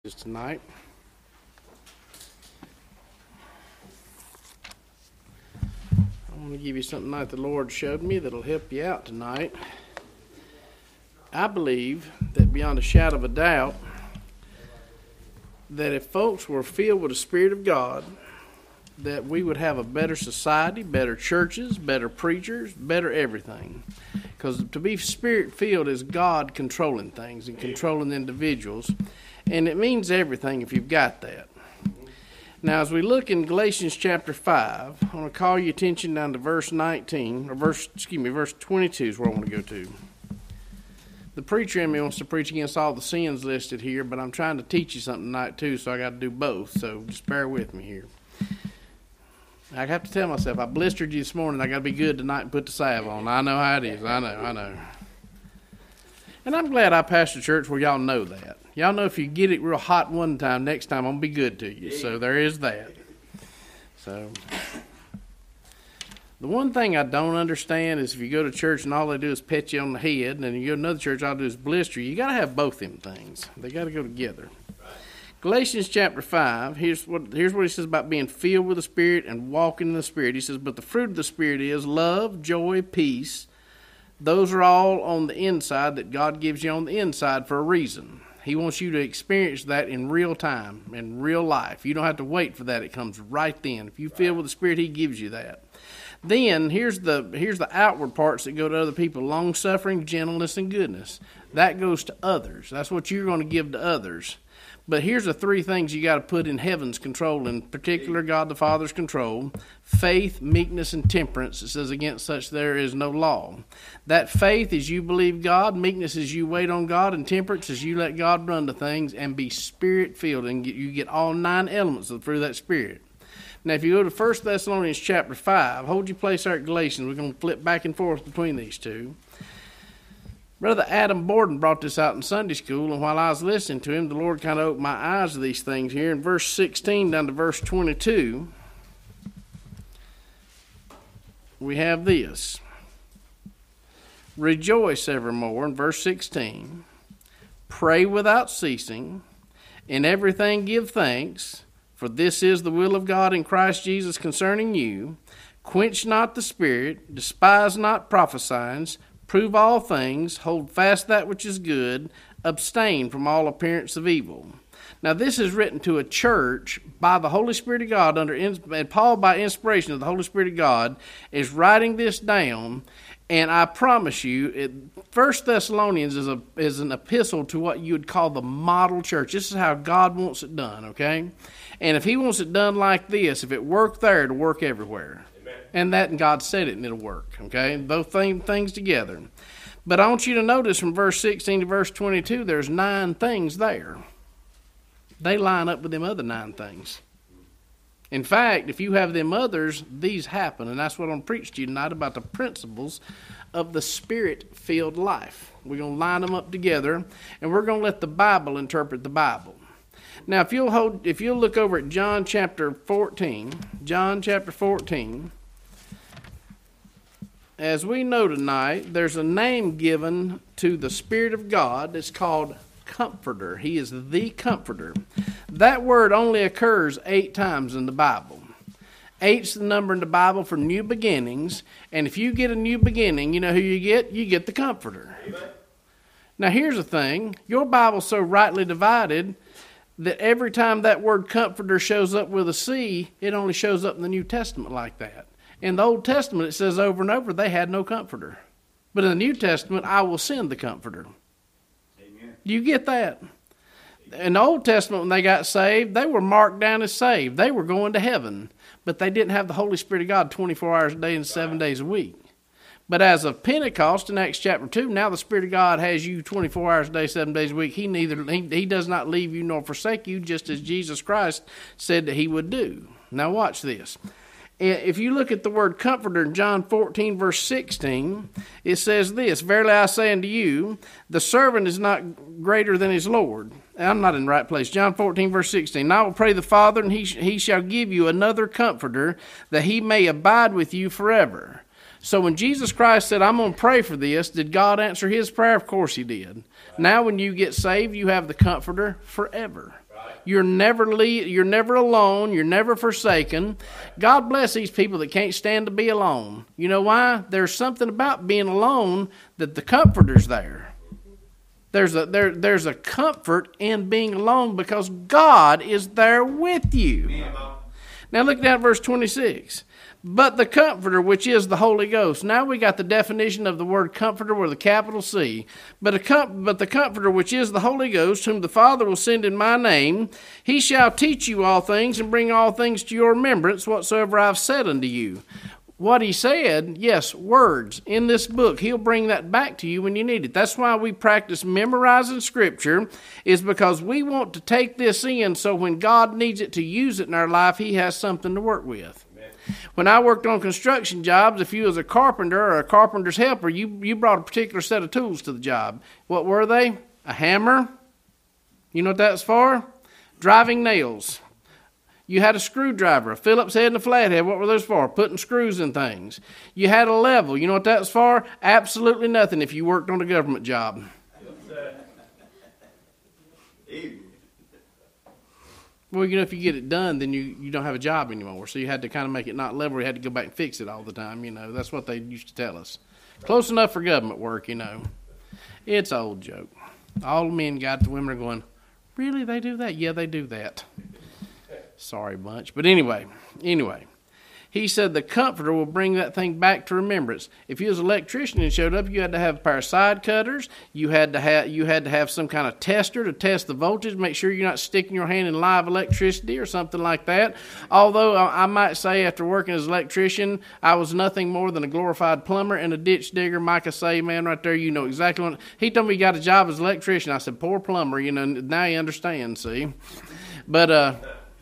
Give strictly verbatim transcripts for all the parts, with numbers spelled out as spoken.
Tonight. I want to give you something that the Lord showed me that'll help you out tonight. I believe that beyond a shadow of a doubt that if folks were filled with the Spirit of God, that we would have a better society, better churches, better preachers, better everything. Because to be Spirit-filled is God controlling things and controlling individuals. And it means everything if you've got that. Now, as we look in Galatians chapter five, I want to call your attention down to verse nineteen, or verse, excuse me, verse twenty-two is where I want to go to. The preacher in me wants to preach against all the sins listed here, but I'm trying to teach you something tonight too, so I got to do both. So just bear with me here. I have to tell myself, I blistered you this morning, I got to be good tonight and put the salve on. I know how it is. I know, I know. And I'm glad I pastor a church where y'all know that. Y'all know if you get it real hot one time, next time I'm going to be good to you. So there is that. So the one thing I don't understand is if you go to church and all they do is pet you on the head, and then you go to another church, all they do is blister you. You got to have both them things. They got to go together. Galatians chapter five, here's what, here's what he says about being filled with the Spirit and walking in the Spirit. He says, but the fruit of the Spirit is love, joy, peace. Those are all on the inside that God gives you on the inside for a reason. He wants you to experience that in real time, in real life. You don't have to wait for that. It comes right then. If you feel with the Spirit, He gives you that. Then, here's the here's the outward parts that go to other people. Long-suffering, gentleness, and goodness. That goes to others. That's what you're going to give to others. But here's the three things you got to put in heaven's control, in particular God the Father's control: faith, meekness, and temperance. It says, against such there is no law. That faith is you believe God, meekness is you wait on God, and temperance is you let God run to things and be Spirit-filled, and get, you get all nine elements of the fruit of that Spirit. Now, if you go to First Thessalonians chapter five, hold your place there at Galatians. We're going to flip back and forth between these two. Brother Adam Borden brought this out in Sunday school, and while I was listening to him, the Lord kind of opened my eyes to these things here. In verse sixteen down to verse twenty-two, we have this. Rejoice evermore, in verse sixteen. Pray without ceasing. In everything give thanks, for this is the will of God in Christ Jesus concerning you. Quench not the spirit, despise not prophesying. Prove all things, hold fast that which is good, abstain from all appearance of evil. Now, this is written to a church by the Holy Spirit of God, under and Paul, by inspiration of the Holy Spirit of God, is writing this down. And I promise you, it, First Thessalonians is a is an epistle to what you would call the model church. This is how God wants it done, okay? And if He wants it done like this, if it worked there, it'll work everywhere. And that, and God said it, and it'll work, okay? Both thing, things together. But I want you to notice from verse sixteen to verse twenty-two, there's nine things there. They line up with them other nine things. In fact, if you have them others, these happen. And that's what I'm going to preach to you tonight about the principles of the Spirit-filled life. We're going to line them up together, and we're going to let the Bible interpret the Bible. Now, if you'll hold, if you'll look over at John chapter fourteen, John chapter fourteen, as we know tonight, there's a name given to the Spirit of God that's called Comforter. He is the Comforter. That word only occurs eight times in the Bible. Eight's the number in the Bible for new beginnings, and if you get a new beginning, you know who you get? You get the Comforter. Amen. Now, here's the thing. Your Bible's so rightly divided that every time that word Comforter shows up with a C, it only shows up in the New Testament like that. In the Old Testament, it says over and over, they had no comforter. But in the New Testament, I will send the comforter. Amen. Do you get that? In the Old Testament, when they got saved, they were marked down as saved. They were going to heaven. But they didn't have the Holy Spirit of God twenty-four hours a day and seven days a week. But as of Pentecost in Acts chapter two, now the Spirit of God has you twenty-four hours a day, seven days a week. He neither he, he does not leave you nor forsake you, just as Jesus Christ said that He would do. Now watch this. If you look at the word comforter in John fourteen, verse sixteen, it says this, verily I say unto you, the servant is not greater than his Lord. I'm not in the right place. John fourteen, verse sixteen, and I will pray the Father, and he, he shall give you another comforter, that He may abide with you forever. So when Jesus Christ said, I'm going to pray for this, did God answer His prayer? Of course He did. Now when you get saved, you have the comforter forever. You're never le- you're never alone. You're never forsaken. God bless these people that can't stand to be alone. You know why? There's something about being alone that the Comforter's there. There's a there there's a comfort in being alone because God is there with you. Now look down at verse twenty-six. But the Comforter, which is the Holy Ghost. Now we got the definition of the word Comforter with a capital C. But, a com- but the Comforter, which is the Holy Ghost, whom the Father will send in my name, he shall teach you all things and bring all things to your remembrance whatsoever I've said unto you. What he said, yes, words in this book, he'll bring that back to you when you need it. That's why we practice memorizing Scripture, is because we want to take this in so when God needs it to use it in our life, he has something to work with. When I worked on construction jobs, if you was a carpenter or a carpenter's helper, you, you brought a particular set of tools to the job. What were they? A hammer. You know what that's for? Driving nails. You had a screwdriver, a Phillips head and a flathead. What were those for? Putting screws in things. You had a level. You know what that's for? Absolutely nothing if you worked on a government job. Well, you know, if you get it done, then you, you don't have a job anymore. So you had to kind of make it not level. You had to go back and fix it all the time, you know. That's what they used to tell us. Close enough for government work, you know. It's an old joke. All the men got the women are going, really, they do that? Yeah, they do that. Sorry, bunch. But anyway, anyway. He said the Comforter will bring that thing back to remembrance. If you was an electrician and showed up, you had to have a pair of side cutters. You had to have you had to have some kind of tester to test the voltage, make sure you're not sticking your hand in live electricity or something like that. Although I might say after working as an electrician, I was nothing more than a glorified plumber and a ditch digger. Micah say, man, right there, you know exactly what. He told me he got a job as an electrician. I said, poor plumber, you know, now you understand, see. But uh,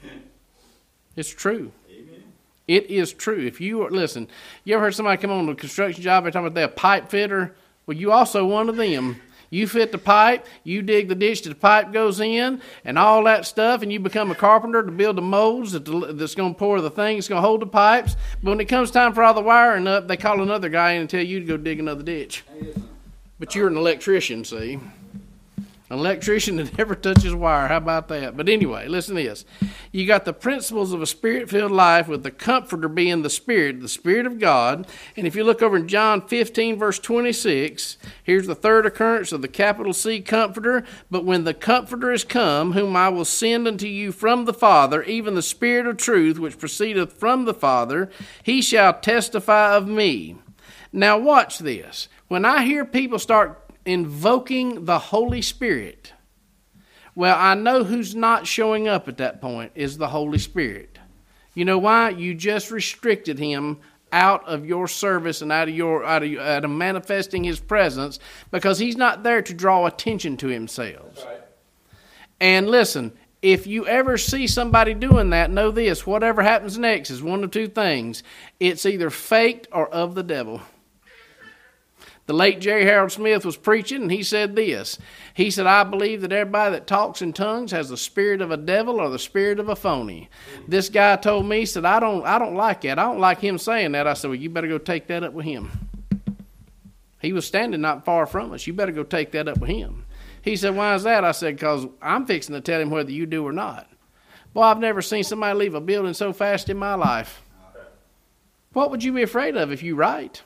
it's true. It is true. If you are, listen, you ever heard somebody come on a construction job, they're talking about they're a pipe fitter? Well, you also one of them. You fit the pipe, you dig the ditch that the pipe goes in, and all that stuff, and you become a carpenter to build the molds that the, that's going to pour the thing, it's going to hold the pipes. But when it comes time for all the wiring up, they call another guy in and tell you to go dig another ditch. But you're an electrician, see. An electrician that never touches wire. How about that? But anyway, listen to this. You got the principles of a Spirit-filled life with the Comforter being the Spirit, the Spirit of God. And if you look over in John fifteen, verse twenty-six, here's the third occurrence of the capital C Comforter. But when the Comforter is come, whom I will send unto you from the Father, even the Spirit of truth, which proceedeth from the Father, he shall testify of me. Now watch this. When I hear people start invoking the Holy Spirit, well, I know who's not showing up at that point is the Holy Spirit. You know why? You just restricted him out of your service and out of your out of, out of manifesting his presence because he's not there to draw attention to himself. Right. And listen, if you ever see somebody doing that, know this: whatever happens next is one of two things. It's either faked or of the devil. The late Jerry Harold Smith was preaching, and he said this. He said, I believe that everybody that talks in tongues has the spirit of a devil or the spirit of a phony. This guy told me, he said, I don't, I don't like that. I don't like him saying that. I said, well, you better go take that up with him. He was standing not far from us. You better go take that up with him. He said, why is that? I said, because I'm fixing to tell him whether you do or not. Boy, I've never seen somebody leave a building so fast in my life. What would you be afraid of if you write?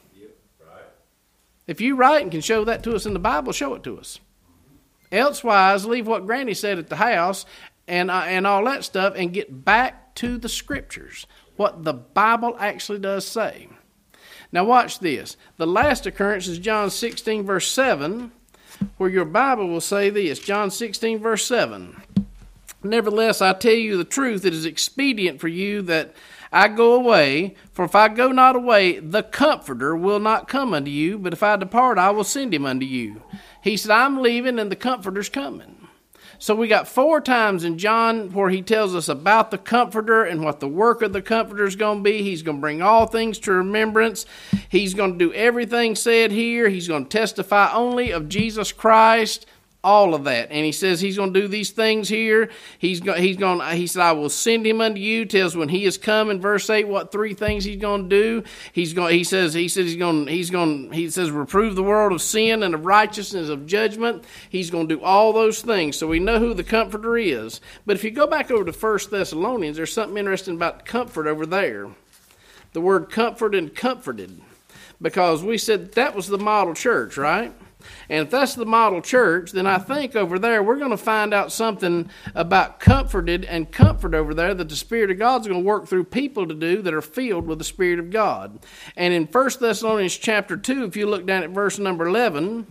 If you write and can show that to us in the Bible, show it to us. Elsewise, leave what Granny said at the house and uh, and all that stuff and get back to the Scriptures, what the Bible actually does say. Now watch this. The last occurrence is John sixteen, verse seven, where your Bible will say this. John sixteen, verse seven. Nevertheless, I tell you the truth, it is expedient for you that I go away, for if I go not away, the Comforter will not come unto you, but if I depart, I will send him unto you. He said, I'm leaving and the Comforter's coming. So we got four times in John where he tells us about the Comforter and what the work of the Comforter is going to be. He's going to bring all things to remembrance. He's going to do everything said here. He's going to testify only of Jesus Christ. All of that. And he says he's going to do these things here. He's go, he's going he said, I will send him unto you. Tells when he is come in verse eight what three things he's going to do. He's going he says he says he's going he's going he says reprove the world of sin and of righteousness of judgment. He's going to do all those things. So we know who the comforter is. But if you go back over to First Thessalonians, there's something interesting about comfort over there. The word comfort and comforted. Because we said that was the model church, right? And if that's the model church, then I think over there we're going to find out something about comforted and comfort over there that the Spirit of God's going to work through people to do that are filled with the Spirit of God. And in First Thessalonians chapter two, if you look down at verse number eleven,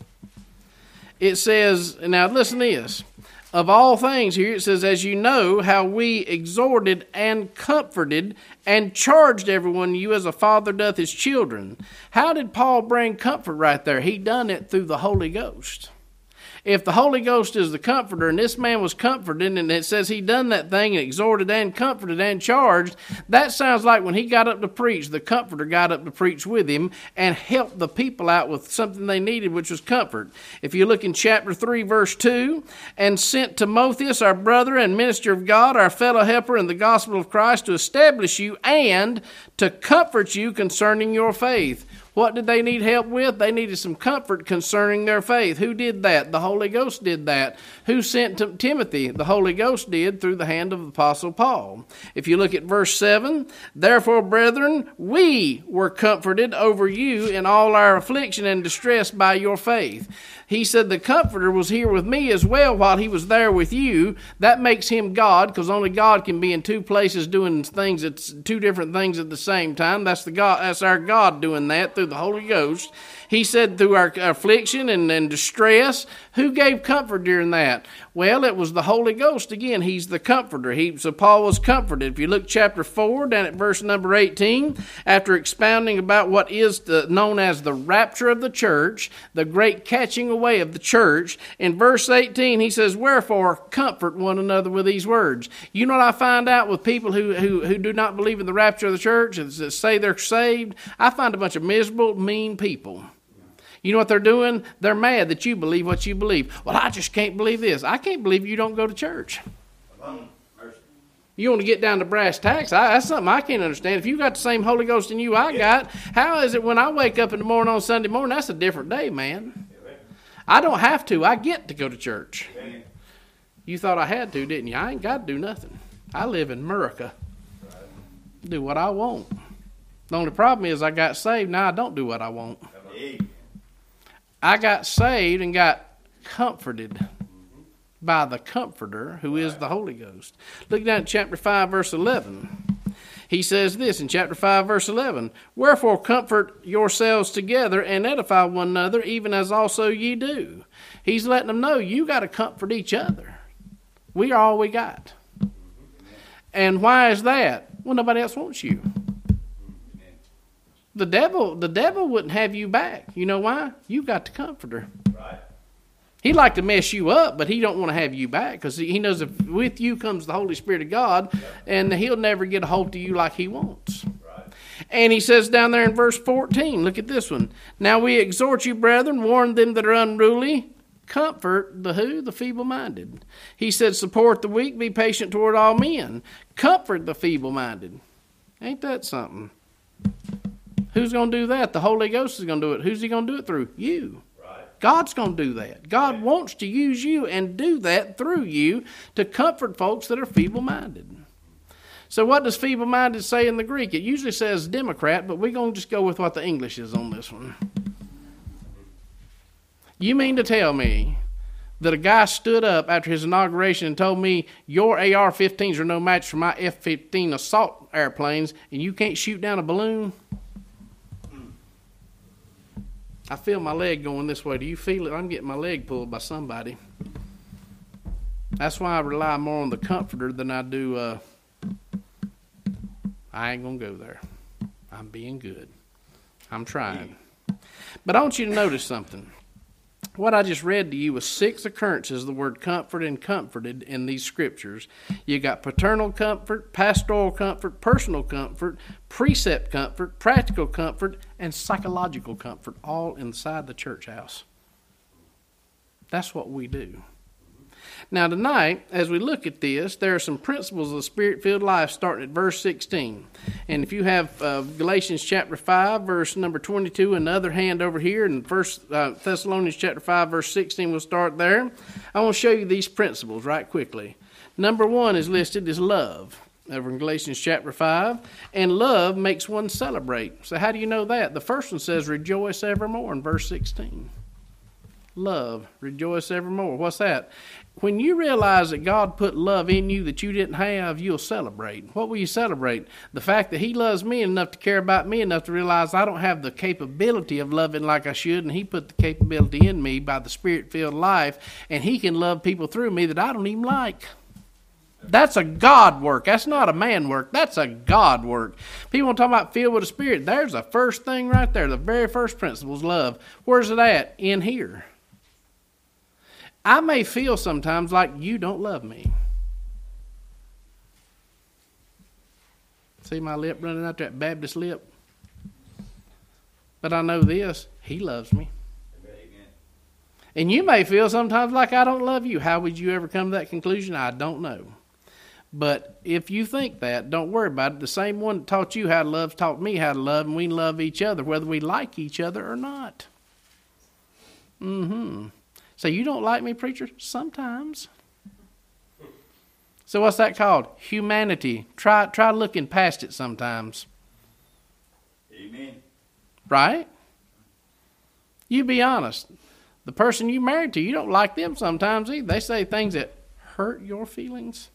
it says, now listen to this. Of all things here, it says, as you know how we exhorted and comforted and charged everyone you as a father doth his children. How did Paul bring comfort right there? He done it through the Holy Ghost. If the Holy Ghost is the comforter, and this man was comforted, and it says he done that thing and exhorted and comforted and charged, that sounds like when he got up to preach, the comforter got up to preach with him and helped the people out with something they needed, which was comfort. If you look in chapter three, verse two, and sent Timotheus, our brother and minister of God, our fellow helper in the gospel of Christ, to establish you and to comfort you concerning your faith. What did they need help with? They needed some comfort concerning their faith. Who did that? The Holy Ghost did that. Who sent to Timothy? The Holy Ghost did through the hand of the Apostle Paul. If you look at verse seven, therefore, brethren, we were comforted over you in all our affliction and distress by your faith. He said the Comforter was here with me as well while he was there with you. That makes him God, because only God can be in two places doing things at two different things at the same time. That's the God. That's our God doing that through the Holy Ghost. He said through our affliction and, and distress. Who gave comfort during that? Well, it was the Holy Ghost. Again, he's the comforter. He, so Paul was comforted. If you look chapter four, down at verse number eighteen, after expounding about what is the, known as the rapture of the church, the great catching away of the church, in verse eighteen, he says, wherefore comfort one another with these words. You know what I find out with people who, who, who do not believe in the rapture of the church and say they're saved? I find a bunch of miserable, mean people. You know what they're doing? They're mad that you believe what you believe. Well, I just can't believe this. I can't believe you don't go to church. You want to get down to brass tacks? I, that's something I can't understand. If you got the same Holy Ghost in you I got, how is it when I wake up in the morning on Sunday morning, that's a different day, man. I don't have to. I get to go to church. You thought I had to, didn't you? I ain't got to do nothing. I live in America. Do what I want. The only problem is I got saved. Now I don't do what I want. I got saved and got comforted by the Comforter, who is the Holy Ghost. Look down at chapter five, verse eleven. He says this in chapter five, verse eleven, wherefore comfort yourselves together and edify one another, even as also ye do. He's letting them know you got to comfort each other. We are all we got. And why is that? Well, nobody else wants you. The devil, the devil wouldn't have you back. You know why? You got the Comforter. Right. He'd like to mess you up, but he don't want to have you back because he knows if with you comes the Holy Spirit of God, yeah. And he'll never get a hold of you like he wants. Right. And he says down there in verse fourteen, look at this one. Now we exhort you, brethren, warn them that are unruly, comfort the who? The feeble-minded. He said, support the weak, be patient toward all men. Comfort the feeble-minded. Ain't that something? Who's going to do that? The Holy Ghost is going to do it. Who's he going to do it through? You. Right. God's going to do that. God wants to use you and do that through you to comfort folks that are feeble-minded. So what does feeble-minded say in the Greek? It usually says Democrat, but we're going to just go with what the English is on this one. You mean to tell me that a guy stood up after his inauguration and told me your A R fifteens are no match for my F fifteen assault airplanes and you can't shoot down a balloon? I feel my leg going this way. Do you feel it? I'm getting my leg pulled by somebody. That's why I rely more on the Comforter than I do. Uh, I ain't going to go there. I'm being good. I'm trying. But I want you to notice something. What I just read to you was six occurrences, the word comfort and comforted in these scriptures. You got paternal comfort, pastoral comfort, personal comfort, precept comfort, practical comfort, and psychological comfort, all inside the church house. That's what we do. Now tonight, as we look at this, there are some principles of the Spirit-filled life starting at verse sixteen. And if you have uh, Galatians chapter five, verse number twenty-two, and the other hand over here, and First uh, Thessalonians chapter five, verse sixteen, we'll start there. I want to show you these principles right quickly. Number one is listed as love, over in Galatians chapter five. And love makes one celebrate. So how do you know that? The first one says, rejoice evermore in verse sixteen. Love, rejoice evermore. What's that? When you realize that God put love in you that you didn't have, you'll celebrate. What will you celebrate? The fact that he loves me enough to care about me enough to realize I don't have the capability of loving like I should, and he put the capability in me by the Spirit-filled life, and he can love people through me that I don't even like. That's a God work. That's not a man work. That's a God work. People talk about filled with the Spirit. There's the first thing right there. The very first principle is love. Where's it at? In here. I may feel sometimes like you don't love me. See my lip running out, that Baptist lip? But I know this, he loves me. Amen. And you may feel sometimes like I don't love you. How would you ever come to that conclusion? I don't know. But if you think that, don't worry about it. The same one that taught you how to love taught me how to love, and we love each other, whether we like each other or not. Mm-hmm. So you don't like me, preacher? Sometimes. So what's that called? Humanity. Try try looking past it sometimes. Amen. Right? You be honest. The person you married to, you don't like them sometimes either. They say things that hurt your feelings.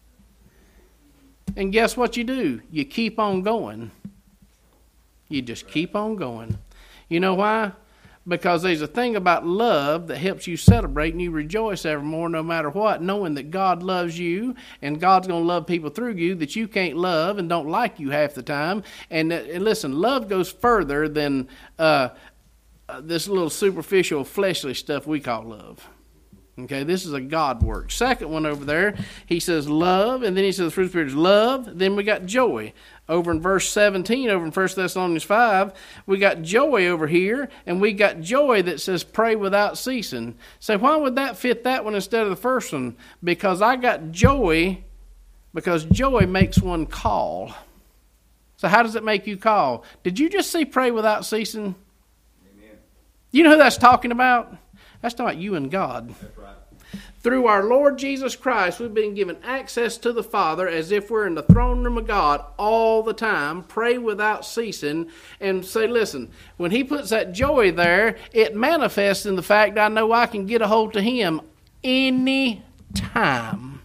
And guess what you do? You keep on going. You just keep on going. You know why? Because there's a thing about love that helps you celebrate and you rejoice evermore no matter what, knowing that God loves you and God's going to love people through you that you can't love and don't like you half the time. And, and listen, love goes further than uh, uh, this little superficial fleshly stuff we call love. Okay, this is a God work. Second one over there, he says love, and then he says the fruit of the Spirit is love. Then we got joy. Over in verse seventeen, over in First Thessalonians five, we got joy over here, and we got joy that says pray without ceasing. So why would that fit that one instead of the first one? Because I got joy, because joy makes one call. So how does it make you call? Did you just see pray without ceasing? Amen. You know who that's talking about? That's talking about you and God. That's right. Through our Lord Jesus Christ, we've been given access to the Father as if we're in the throne room of God all the time. Pray without ceasing and say, listen, when he puts that joy there, it manifests in the fact I know I can get a hold to him any time.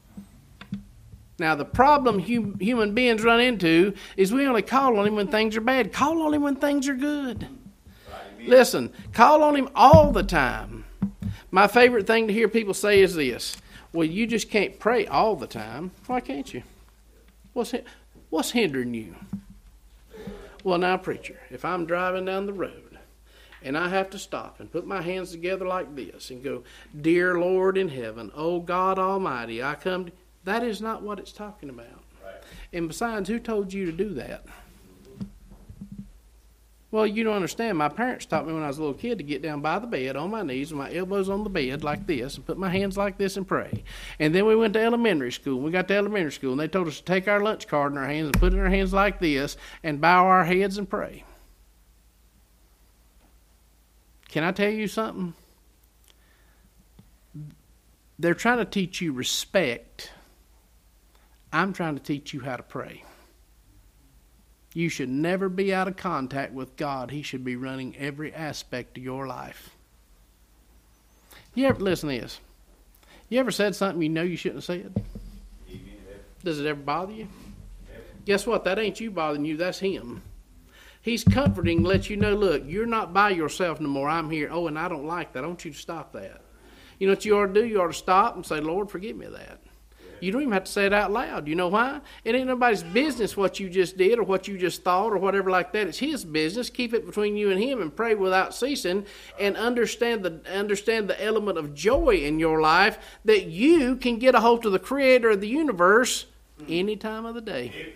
Now, the problem hum- human beings run into is we only call on him when things are bad. Call on him when things are good. Right. Listen, call on him all the time. My favorite thing to hear people say is this: well, you just can't pray all the time. Why can't you? What's what's hindering you? Well, now, preacher, if I'm driving down the road and I have to stop and put my hands together like this and go, dear Lord in heaven, oh God Almighty, I come to... That is not what it's talking about. Right. And besides, who told you to do that? Well, you don't understand. My parents taught me when I was a little kid to get down by the bed on my knees with my elbows on the bed like this and put my hands like this and pray. And then we went to elementary school. We got to elementary school, and they told us to take our lunch card in our hands and put it in our hands like this and bow our heads and pray. Can I tell you something? They're trying to teach you respect. I'm trying to teach you how to pray. You should never be out of contact with God. He should be running every aspect of your life. You ever listen to this? You ever said something you know you shouldn't have said? Does it ever bother you? Guess what? That ain't you bothering you. That's him. He's comforting, let you know, look, you're not by yourself no more. I'm here. Oh, and I don't like that. I want you to stop that. You know what you ought to do? You ought to stop and say, Lord, forgive me of that. You don't even have to say it out loud. You know why? It ain't nobody's business what you just did or what you just thought or whatever like that. It's his business. Keep it between you and him and pray without ceasing and understand the understand the element of joy in your life that you can get a hold of the creator of the universe any time of the day.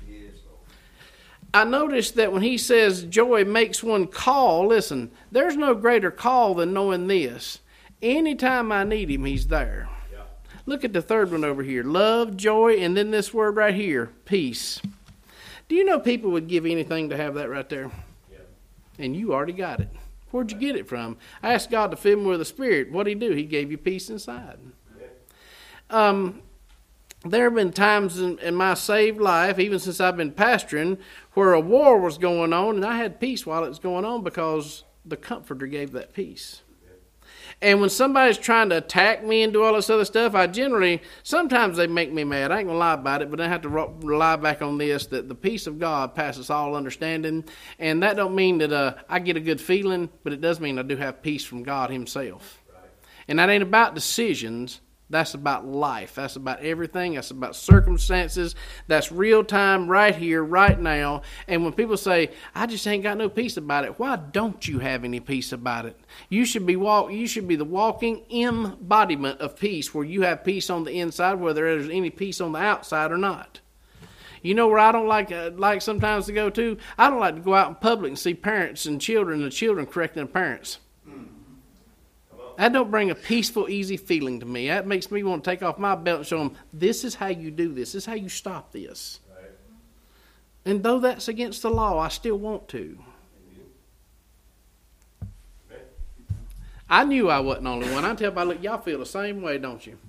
I noticed that when he says joy makes one call, listen, there's no greater call than knowing this. Anytime I need him, he's there. Yeah. Look at the third one over here. Love, joy, and then this word right here, peace. Do you know people would give anything to have that right there? Yeah. And you already got it. Where'd you get it from? I asked God to fill me with the Spirit. What'd he do? He gave you peace inside. Yeah. Um, there have been times in, in my saved life, even since I've been pastoring, where a war was going on, and I had peace while it was going on because the Comforter gave that peace. And when somebody's trying to attack me and do all this other stuff, I generally, sometimes they make me mad. I ain't going to lie about it, but I have to rely back on this, that the peace of God passes all understanding. And that don't mean that uh, I get a good feeling, but it does mean I do have peace from God himself. Right. And that ain't about decisions. That's about life. That's about everything. That's about circumstances. That's real time right here, right now. And when people say, I just ain't got no peace about it, why don't you have any peace about it? You should be walk. You should be the walking embodiment of peace, where you have peace on the inside, whether there's any peace on the outside or not. You know where I don't like uh, like sometimes to go to? I don't like to go out in public and see parents and children and children correcting their parents. That don't bring a peaceful, easy feeling to me. That makes me want to take off my belt and show them, this is how you do this. This is how you stop this. Right. And though that's against the law, I still want to. Right. I knew I wasn't the only one. I tell you, look, y'all feel the same way, don't you?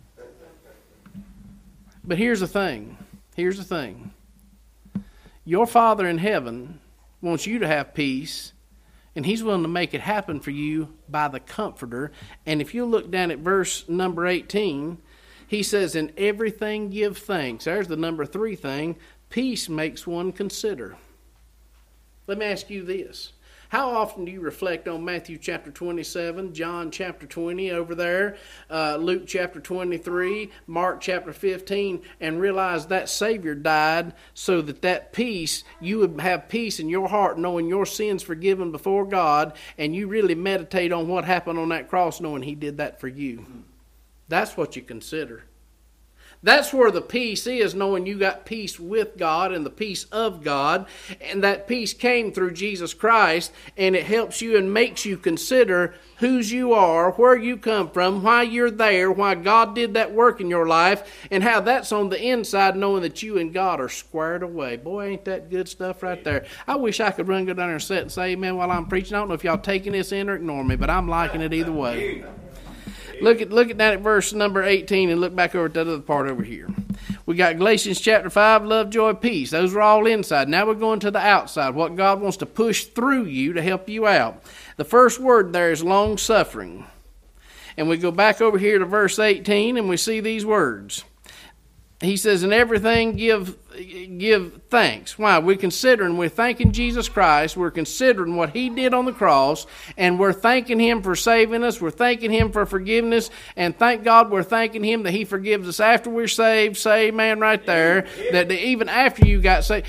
But here's the thing. Here's the thing. Your Father in heaven wants you to have peace, and he's willing to make it happen for you by the Comforter. And if you look down at verse number eighteen, he says, in everything give thanks. There's the number three thing. Peace makes one consider. Let me ask you this. How often do you reflect on Matthew chapter twenty-seven, John chapter twenty over there, uh, Luke chapter twenty-three, Mark chapter fifteen, and realize that Savior died so that that peace, you would have peace in your heart knowing your sins forgiven before God, and you really meditate on what happened on that cross knowing he did that for you. That's what you consider. That's where the peace is, knowing you got peace with God and the peace of God. And that peace came through Jesus Christ, and it helps you and makes you consider whose you are, where you come from, why you're there, why God did that work in your life, and how that's on the inside, knowing that you and God are squared away. Boy, ain't that good stuff right there. I wish I could run, go down there and sit and say amen while I'm preaching. I don't know if y'all taking this in or ignoring me, but I'm liking it either way. Look at look at that at verse number eighteen and look back over at that other part over here. We got Galatians chapter five, love, joy, peace. Those are all inside. Now we're going to the outside, what God wants to push through you to help you out. The first word there is long suffering. And we go back over here to verse eighteen and we see these words. He says, in everything give give thanks. Why? We're considering, we're thanking Jesus Christ. We're considering what he did on the cross. And we're thanking him for saving us. We're thanking him for forgiveness. And thank God we're thanking him that he forgives us after we're saved. Say amen right there. That even after you got saved.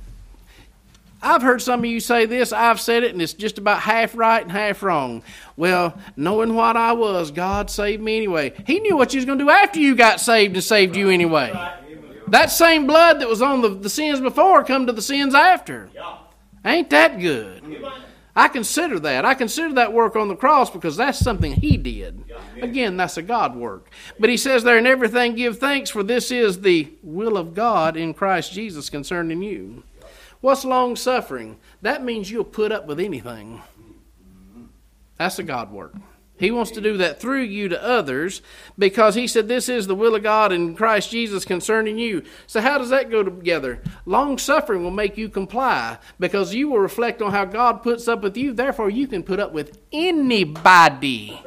I've heard some of you say this, I've said it, and it's just about half right and half wrong. Well, knowing what I was, God saved me anyway. He knew what you was going to do after you got saved and saved you anyway. That same blood that was on the, the sins before come to the sins after. Ain't that good? I consider that. I consider that work on the cross because that's something he did. Again, that's a God work. But he says there, in everything give thanks, for this is the will of God in Christ Jesus concerning you. What's long suffering? That means you'll put up with anything. That's a God work. He wants to do that through you to others because he said this is the will of God in Christ Jesus concerning you. So how does that go together? Long suffering will make you comply because you will reflect on how God puts up with you. Therefore, you can put up with anybody.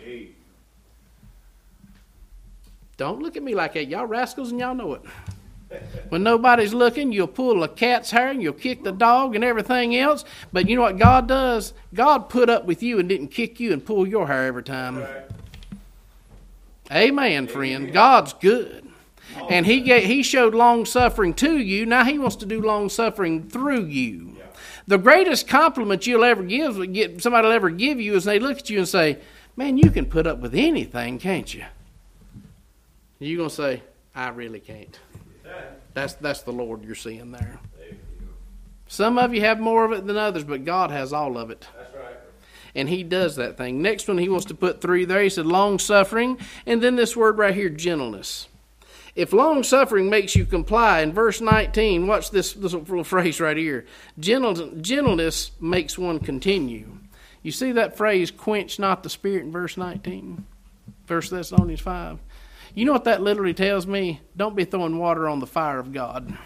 Don't look at me like that. Y'all rascals and y'all know it. When nobody's looking, you'll pull a cat's hair and you'll kick the dog and everything else. But you know what God does? God put up with you and didn't kick you and pull your hair every time. Right. Amen, friend. God's good. Oh, and he gave, he showed long suffering to you. Now he wants to do long suffering through you. Yeah. The greatest compliment you'll ever give, get, somebody will ever give you is they look at you and say, man, you can put up with anything, can't you? And you're going to say, I really can't. That's that's the Lord you're seeing there. Some of you have more of it than others, but God has all of it. That's right. And he does that thing. Next one, he wants to put three there. He said long-suffering. And then this word right here, gentleness. If long-suffering makes you comply, in verse nineteen, watch this, this little phrase right here. Gentle, gentleness makes one continue. You see that phrase, quench not the spirit, in verse nineteen? First Thessalonians five. You know what that literally tells me? Don't be throwing water on the fire of God.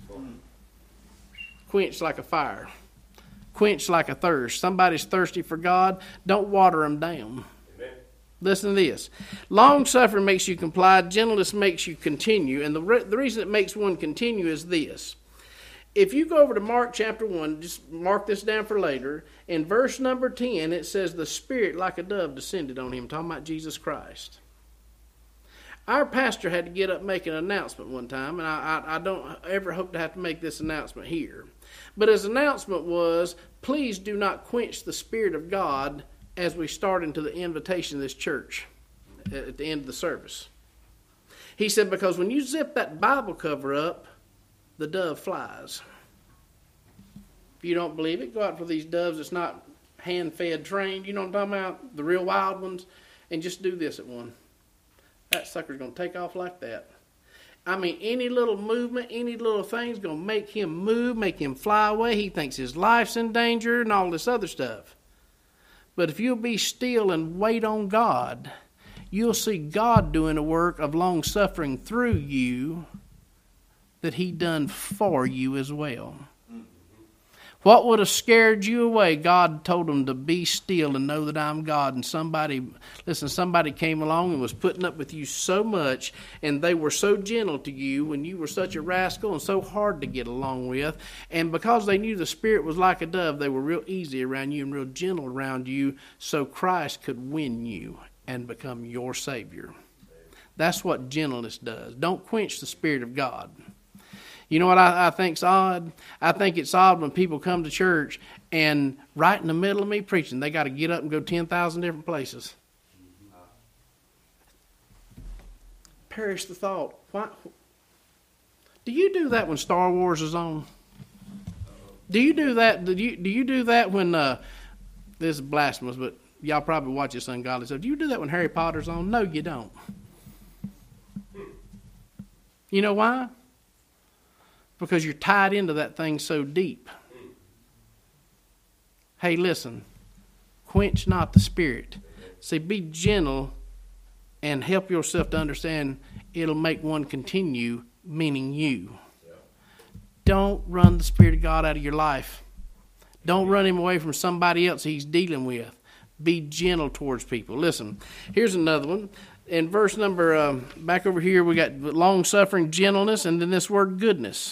Quench like a fire. Quench like a thirst. Somebody's thirsty for God, don't water them down. Amen. Listen to this. Long-suffering makes you comply. Gentleness makes you continue. And the, re- the reason it makes one continue is this. If you go over to Mark chapter one, just mark this down for later. In verse number ten, it says, the Spirit like a dove descended on him, talking about Jesus Christ. Our pastor had to get up and make an announcement one time, and I, I, I don't ever hope to have to make this announcement here. But his announcement was, please do not quench the Spirit of God as we start into the invitation of this church at the end of the service. He said, because when you zip that Bible cover up, the dove flies. If you don't believe it, go out for these doves that's not hand-fed, trained, you know what I'm talking about, the real wild ones, and just do this at one. That sucker's going to take off like that. I mean, any little movement, any little thing's going to make him move, make him fly away. He thinks his life's in danger and all this other stuff. But if you'll be still and wait on God, you'll see God doing a work of long-suffering through you that he done for you as well. What would have scared you away? God told them to be still and know that I'm God. And somebody, listen, somebody came along and was putting up with you so much, and they were so gentle to you when you were such a rascal and so hard to get along with. And because they knew the Spirit was like a dove, they were real easy around you and real gentle around you, so Christ could win you and become your Savior. That's what gentleness does. Don't quench the Spirit of God. You know what I, I think's odd? I think it's odd when people come to church and right in the middle of me preaching, they got to get up and go ten thousand different places. Perish the thought. Why? Do you do that when Star Wars is on? Do you do that? Do you do you do that when uh, this is blasphemous? But y'all probably watch this ungodly stuff. Do you do that when Harry Potter's on? No, you don't. You know why? Because you're tied into that thing so deep. Hey, listen. Quench not the Spirit. See, be gentle and help yourself to understand it'll make one continue, meaning you. Don't run the Spirit of God out of your life. Don't run him away from somebody else he's dealing with. Be gentle towards people. Listen, here's another one. In verse number, um, back over here, we got long-suffering, gentleness, and then this word goodness.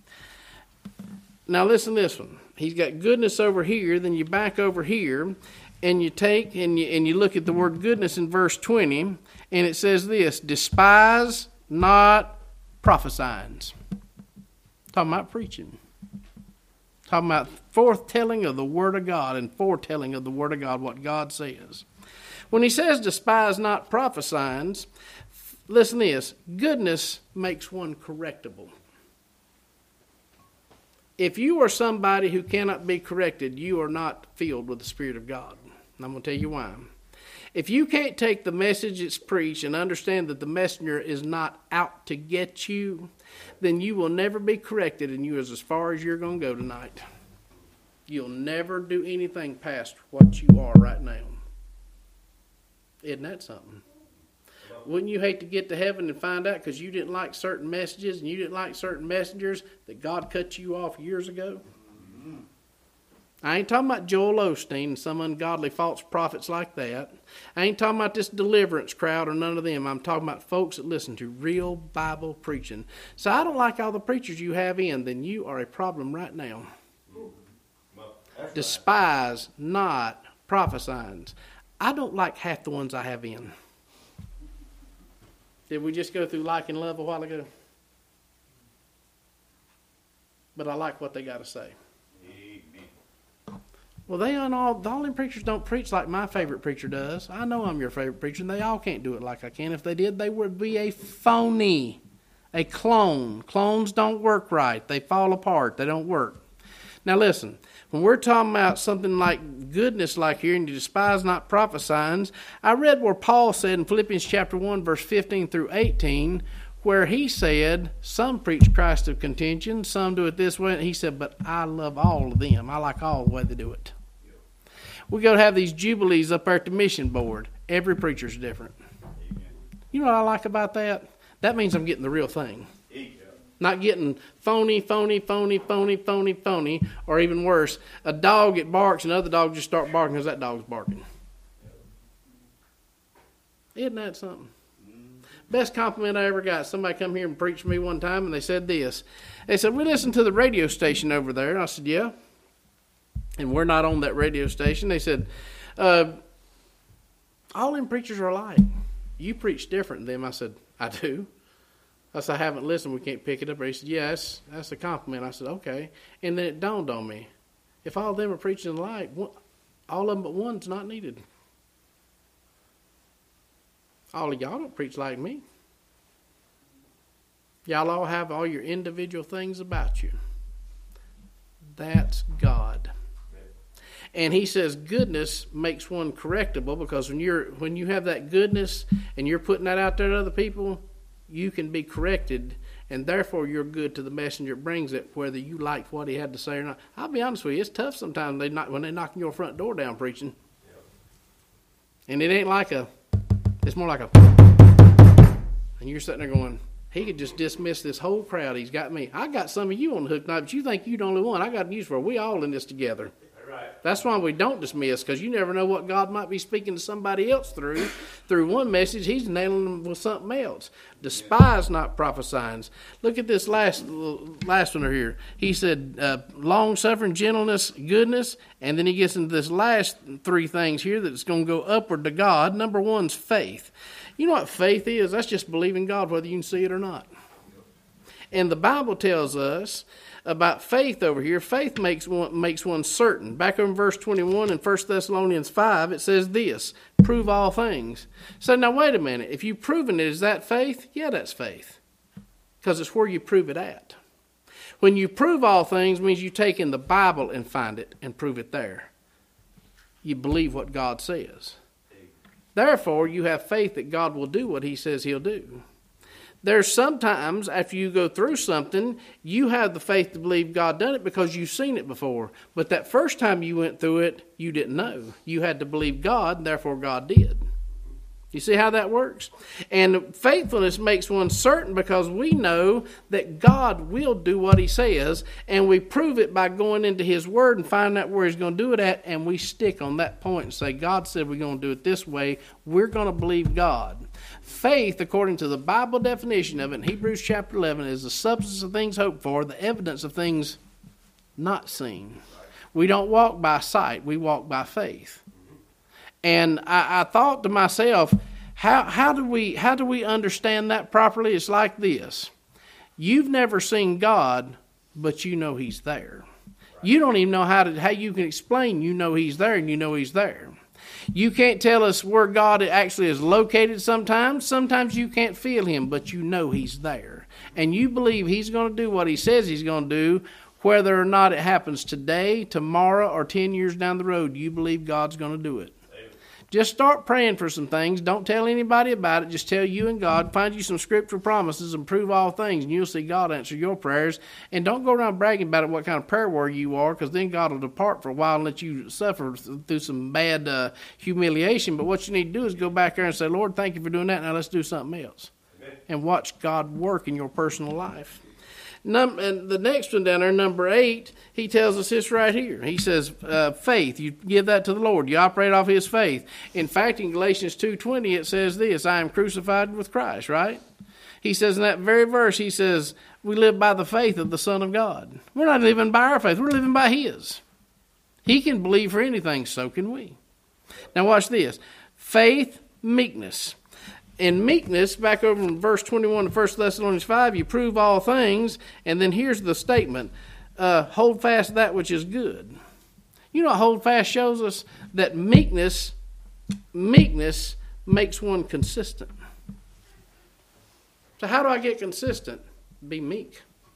Now listen to this one. He's got goodness over here, then you back over here, and you take and you, and you look at the word goodness in verse twenty, and it says this, despise not prophesying. Talking about preaching. Talking about foretelling of the Word of God and foretelling of the Word of God, what God says. When he says despise not prophesying, listen to this, goodness makes one correctable. If you are somebody who cannot be corrected, you are not filled with the Spirit of God. And I'm going to tell you why. If you can't take the message that's preached and understand that the messenger is not out to get you, then you will never be corrected, and you is as far as you're going to go tonight. You'll never do anything past what you are right now. Isn't that something? Wouldn't you hate to get to heaven and find out because you didn't like certain messages and you didn't like certain messengers that God cut you off years ago? Mm-hmm. I ain't talking about Joel Osteen and some ungodly false prophets like that. I ain't talking about this deliverance crowd or none of them. I'm talking about folks that listen to real Bible preaching. So I don't like all the preachers you have in, then you are a problem right now. Well, despise right. not prophesying. I don't like half the ones I have in. Did we just go through like and love a while ago? But I like what they got to say. Amen. Well, they on all the only preachers don't preach like my favorite preacher does. I know I'm your favorite preacher, and they all can't do it like I can. If they did, they would be a phony, a clone. Clones don't work right. They fall apart. They don't work. Now listen, when we're talking about something like goodness like here, and you despise not prophesying, I read where Paul said in Philippians chapter one, verse fifteen through eighteen, where he said, some preach Christ of contention, some do it this way. He said, but I love all of them. I like all the way they do it. We go to have these jubilees up there at the mission board. Every preacher's different. Amen. You know what I like about that? That means I'm getting the real thing. Not getting phony, phony, phony, phony, phony, phony, or even worse, a dog that barks and other dogs just start barking because that dog's barking. Isn't that something? Best compliment I ever got. Somebody come here and preached to me one time, and they said this. They said, we listened to the radio station over there. And I said, yeah. And we're not on that radio station. They said, uh, all them preachers are alike. You preach different than them. I said, I do. I said, I haven't listened. We can't pick it up. He said, yeah, that's, that's a compliment. I said, okay. And then it dawned on me. If all of them are preaching alike, all of them but one's not needed. All of y'all don't preach like me. Y'all all have all your individual things about you. That's God. And he says goodness makes one correctable, because when you're when you have that goodness and you're putting that out there to other people, you can be corrected, and therefore you're good to the messenger that brings it, whether you like what he had to say or not. I'll be honest with you, it's tough sometimes they knock, when they're knocking your front door down preaching. Yep. And it ain't like a, it's more like a, and you're sitting there going, he could just dismiss this whole crowd. He's got me. I got some of you on the hook tonight, but you think you're the only one. I got news for you. We all in this together. Right. That's why we don't dismiss, because you never know what God might be speaking to somebody else through. Through one message, he's nailing them with something else. Despise not prophesying. Look at this last last one here. He said uh, long-suffering, gentleness, goodness, and then he gets into this last three things here that's going to go upward to God. Number one's faith. You know what faith is? That's just believing God whether you can see it or not. And the Bible tells us about faith over here. Faith makes one, makes one certain. Back in verse twenty-one in First Thessalonians five, it says this, prove all things. So now wait a minute. If you've proven it, is that faith? Yeah, that's faith. Because it's where you prove it at. When you prove all things, means you take in the Bible and find it and prove it there. You believe what God says. Therefore, you have faith that God will do what he says he'll do. There's sometimes after you go through something, you have the faith to believe God done it because you've seen it before. But that first time you went through it, you didn't know. You had to believe God, and therefore God did. You see how that works? And faithfulness makes one certain because we know that God will do what he says, and we prove it by going into his word and finding out where he's going to do it at, and we stick on that point and say, God said we're going to do it this way. We're going to believe God. Faith, according to the Bible definition of it in Hebrews chapter eleven, is the substance of things hoped for, the evidence of things not seen. We don't walk by sight. We walk by faith. And I, I thought to myself, how how do we how do we understand that properly? It's like this. You've never seen God, but you know he's there. You don't even know how to how you can explain you know he's there and you know he's there. You can't tell us where God actually is located sometimes. Sometimes you can't feel him, but you know he's there. And you believe he's going to do what he says he's going to do, whether or not it happens today, tomorrow, or ten years down the road. You believe God's going to do it. Just start praying for some things. Don't tell anybody about it. Just tell you and God. Find you some scriptural promises and prove all things, and you'll see God answer your prayers. And don't go around bragging about it, what kind of prayer warrior you are, because then God will depart for a while and let you suffer through some bad uh, humiliation. But what you need to do is go back there and say, Lord, thank you for doing that. Now let's do something else. Amen. And watch God work in your personal life. Num- and the next one down there, number eight, he tells us this right here. He says, uh, faith, you give that to the Lord. You operate off his faith. In fact, in Galatians two twenty, it says this, I am crucified with Christ, right? He says in that very verse, he says, we live by the faith of the Son of God. We're not living by our faith. We're living by his. He can believe for anything, so can we. Now watch this. Faith, meekness. In meekness, back over in verse twenty-one of First Thessalonians five, you prove all things, and then here's the statement, uh, hold fast that which is good. You know what hold fast shows us? That meekness, meekness makes one consistent. So how do I get consistent? Be meek.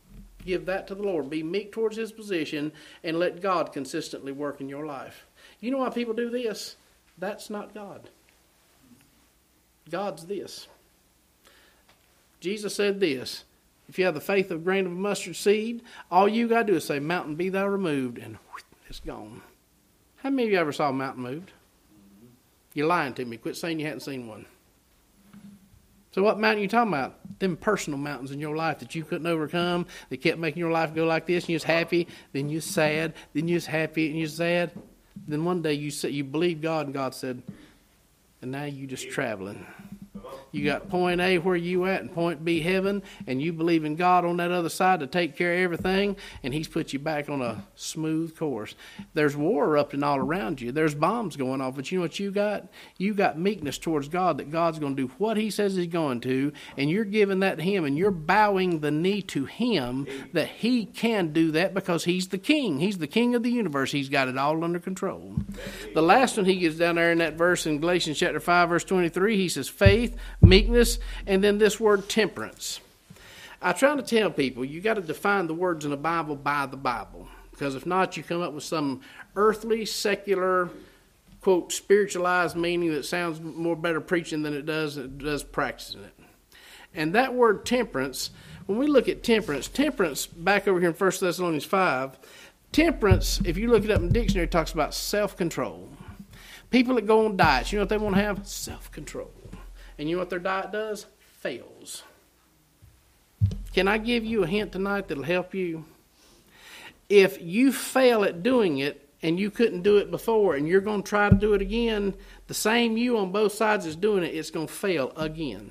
Give that to the Lord. Be meek towards his position and let God consistently work in your life. You know why people do this? That's not God. God's this. Jesus said this. If you have the faith of a grain of a mustard seed, all you got to do is say, mountain be thou removed, and whoosh, it's gone. How many of you ever saw a mountain moved? You're lying to me. Quit saying you hadn't seen one. So what mountain are you talking about? Them personal mountains in your life that you couldn't overcome, that kept making your life go like this, and you was happy, then you was sad, then you was happy, and you was sad. Then one day you said you believed God, and God said, and now you just traveling. You got point A where you at and point B heaven, and you believe in God on that other side to take care of everything, and he's put you back on a smooth course. There's war erupting all around you. There's bombs going off, but you know what you got? You got meekness towards God, that God's going to do what he says he's going to, and you're giving that to him, and you're bowing the knee to him that he can do that because he's the king. He's the king of the universe. He's got it all under control. The last one he gets down there in that verse in Galatians chapter five, verse twenty-three, he says faith, meekness, and then this word temperance. I try to tell people you got to define the words in the Bible by the Bible, because if not, you come up with some earthly, secular, quote, spiritualized meaning that sounds more better preaching than it does it does practicing it. And that word temperance, when we look at temperance, temperance back over here in First Thessalonians five, temperance, if you look it up in the dictionary, it talks about self-control. People that go on diets, you know what they want to have? Self-control. And you know what their diet does? Fails. Can I give you a hint tonight that'll help you? If you fail at doing it and you couldn't do it before and you're going to try to do it again, the same you on both sides is doing it, it's going to fail again.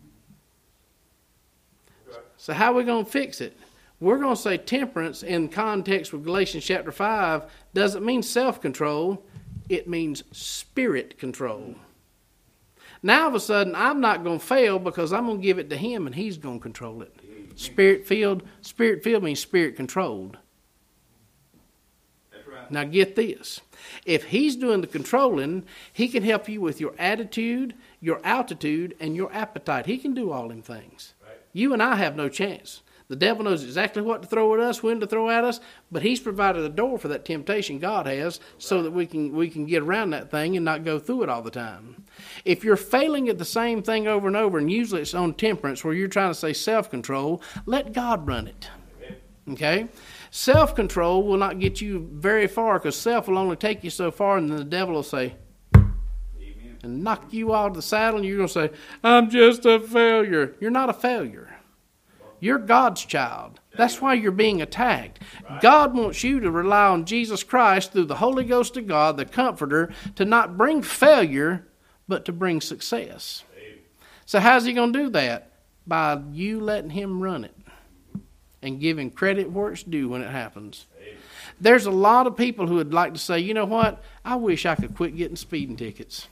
So how are we going to fix it? We're going to say temperance in context with Galatians chapter five doesn't mean self-control. It means spirit control. Now, all of a sudden, I'm not going to fail because I'm going to give it to him and he's going to control it. Spirit-filled, spirit-filled means spirit-controlled. That's right. Now, get this. If he's doing the controlling, he can help you with your attitude, your altitude, and your appetite. He can do all them things. Right. You and I have no chance. The devil knows exactly what to throw at us, when to throw at us, but he's provided a door for that temptation, God has, so that we can we can get around that thing and not go through it all the time. If you're failing at the same thing over and over, and usually it's on temperance where you're trying to say self-control, let God run it. Okay? Self-control will not get you very far because self will only take you so far, and then the devil will say, Amen. and knock you out of the saddle, and you're going to say, I'm just a failure. You're not a failure. You're God's child. That's why you're being attacked. God wants you to rely on Jesus Christ through the Holy Ghost of God, the Comforter, to not bring failure, but to bring success. So how's he going to do that? By you letting him run it and giving credit where it's due when it happens. There's a lot of people who would like to say, you know what? I wish I could quit getting speeding tickets.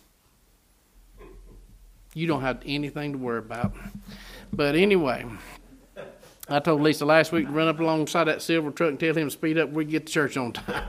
You don't have anything to worry about. But anyway, I told Lisa last week to run up alongside that silver truck and tell him to speed up. We get to church on time.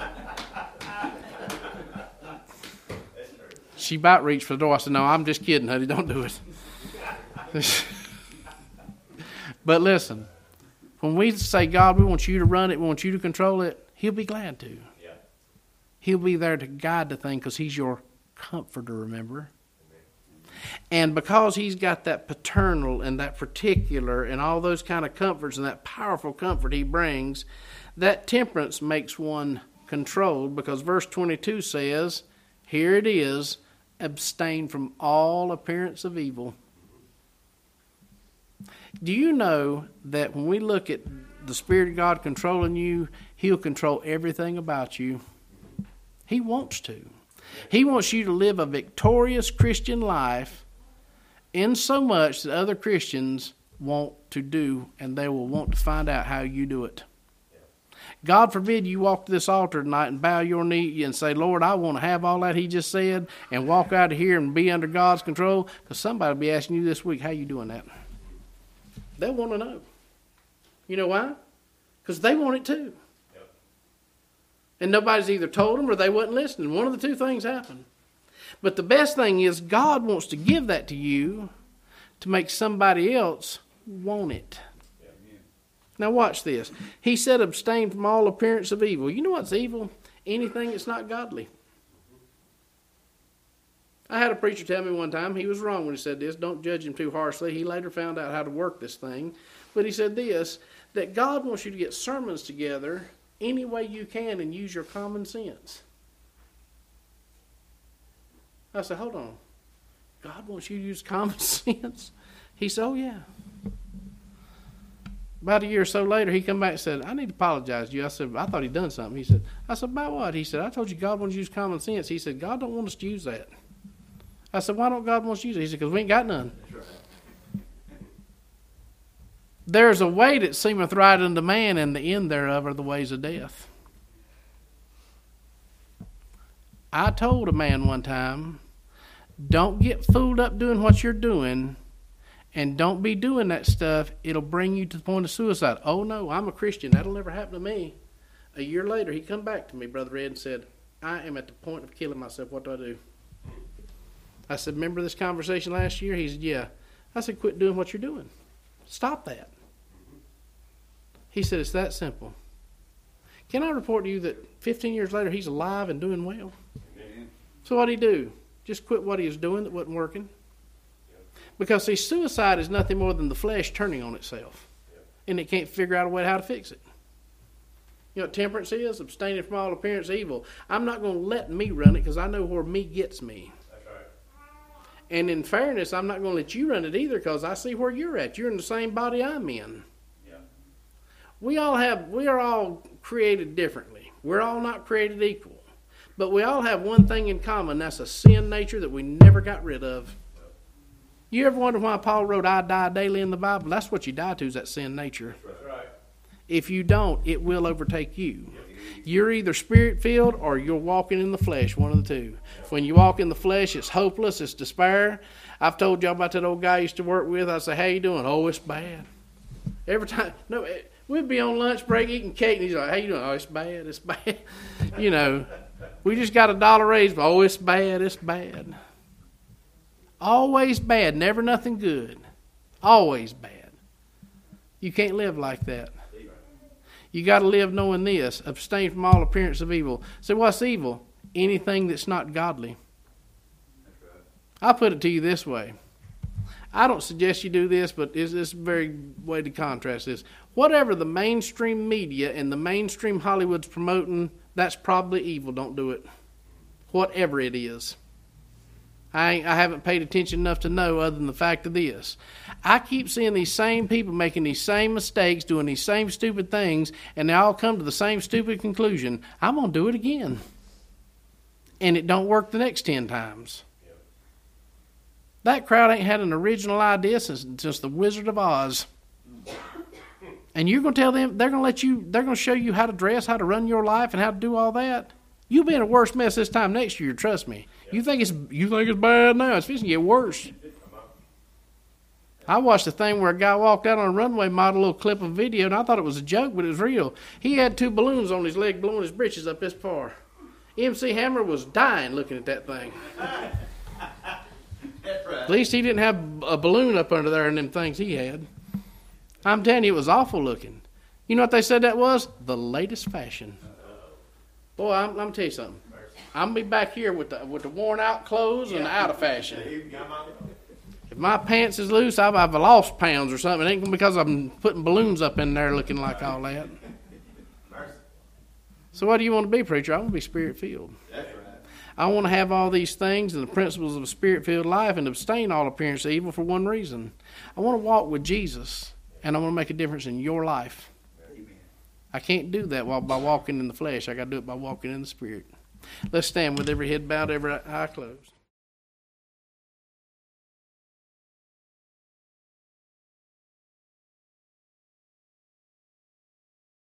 She about reached for the door. I said, no, I'm just kidding, honey. Don't do it. But listen, when we say, God, we want you to run it, we want you to control it, he'll be glad to. Yeah. He'll be there to guide the thing because he's your comforter, remember? And because he's got that paternal and that particular and all those kind of comforts and that powerful comfort he brings, that temperance makes one controlled, because verse twenty-two says, here it is, abstain from all appearance of evil. Do you know that when we look at the Spirit of God controlling you, he'll control everything about you? He wants to. He wants you to live a victorious Christian life in so much that other Christians want to do, and they will want to find out how you do it. God forbid you walk to this altar tonight and bow your knee and say, Lord, I want to have all that he just said, and walk out of here and be under God's control, because somebody will be asking you this week, how you doing that? They'll want to know. You know why? Because they want it too. Yep. And nobody's either told them or they wasn't listening. One of the two things happened. But the best thing is God wants to give that to you to make somebody else want it. Now watch this. He said abstain from all appearance of evil. You know what's evil? Anything that's not godly. I had a preacher tell me one time, he was wrong when he said this, don't judge him too harshly. He later found out how to work this thing. But he said this, that God wants you to get sermons together any way you can and use your common sense. I said, hold on. God wants you to use common sense? He said, oh yeah. About a year or so later, he come back and said, I need to apologize to you. I said, I thought he'd done something. He said, I said, about what? He said, I told you God wants you to use common sense. He said, God don't want us to use that. I said, why don't God want us to use it? He said, because we ain't got none. There's a way that seemeth right unto man, and the end thereof are the ways of death. I told a man one time, don't get fooled up doing what you're doing, and don't be doing that stuff. It'll bring you to the point of suicide. Oh, no, I'm a Christian. That'll never happen to me. A year later, he come back to me, Brother Ed, and said, I am at the point of killing myself. What do I do? I said, remember this conversation last year? He said, yeah. I said, quit doing what you're doing. Stop that. He said, it's that simple. Can I report to you that fifteen years later, he's alive and doing well? Amen. So what did he do? Just quit what he was doing that wasn't working? Because, see, suicide is nothing more than the flesh turning on itself. Yep. And it can't figure out a way how to fix it. You know what temperance is? Abstaining from all appearance of evil. I'm not going to let me run it because I know where me gets me. That's right. And in fairness, I'm not going to let you run it either because I see where you're at. You're in the same body I'm in. Yeah. We all have, we are all created differently. We're all not created equal. But we all have one thing in common. That's a sin nature that we never got rid of. You ever wonder why Paul wrote, I die daily in the Bible? That's what you die to, is that sin nature. That's right. If you don't, it will overtake you. You're either spirit-filled or you're walking in the flesh, one of the two. When you walk in the flesh, it's hopeless, it's despair. I've told y'all about that old guy I used to work with. I say, how you doing? Oh, it's bad. Every time, no, we'd be on lunch break eating cake, and he's like, how you doing? Oh, it's bad, it's bad. You know, we just got a dollar raise, but oh, it's bad, it's bad. Always bad, never nothing good. Always bad. You can't live like that. You got to live knowing this. Abstain from all appearance of evil. So what's evil? Anything that's not godly. I'll put it to you this way. I don't suggest you do this, but it's, it's a very way to contrast this. Whatever the mainstream media and the mainstream Hollywood's promoting, that's probably evil. Don't do it. Whatever it is. I, ain't, I haven't paid attention enough to know other than the fact of this. I keep seeing these same people making these same mistakes, doing these same stupid things, and they all come to the same stupid conclusion. I'm going to do it again. And it don't work the next ten times. Yep. That crowd ain't had an original idea since, since the Wizard of Oz. And you're going to tell them, they're going to let you, they're going to show you how to dress, how to run your life, and how to do all that? You'll be in a worse mess this time next year, trust me. You think it's you think it's bad now? It's fixing to get worse. I watched a thing where a guy walked out on a runway, modeled a little clip of video, and I thought it was a joke, but it was real. He had two balloons on his leg blowing his britches up this far. M C Hammer was dying looking at that thing. That's right. At least he didn't have a balloon up under there and them things he had. I'm telling you, it was awful looking. You know what they said that was? The latest fashion. Boy, I'm, I'm going to tell you something. I'm going to be back here with the with the worn out clothes and the out of fashion. If my pants is loose, I've, I've lost pounds or something. It ain't because I'm putting balloons up in there looking like all that. So what do you want to be, preacher? I want to be spirit-filled. That's right. I want to have all these things and the principles of a spirit-filled life and abstain all appearance of evil for one reason. I want to walk with Jesus, and I want to make a difference in your life. Amen. I can't do that while by walking in the flesh. I got to do it by walking in the spirit. Let's stand with every head bowed, every eye closed.